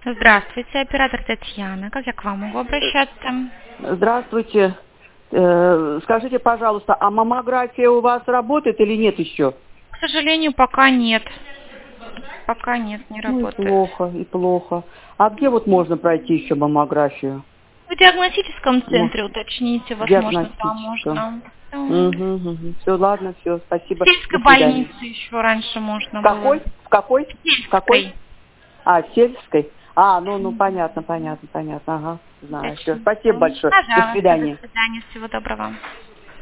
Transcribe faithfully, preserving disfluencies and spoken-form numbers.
Здравствуйте, оператор Татьяна. Как я к вам могу обращаться? Здравствуйте. Э, Скажите, пожалуйста, а маммография у вас работает или нет еще? К сожалению, пока нет. Пока нет, не Ну и работает. плохо, и плохо. А где вот можно пройти еще маммографию? В диагностическом Ну, центре уточните, в возможно, там диагностическом. можно. Угу, угу. Все, ладно, все, В спасибо. До сельской свидания. больнице еще раньше можно В было. какой? В какой? В В какой? сельской. А, сельской? А, ну, ну, понятно, понятно, понятно. Ага, знаю. Все, Уточните. спасибо большое. До Пожалуйста, до свидания. свидания, всего доброго.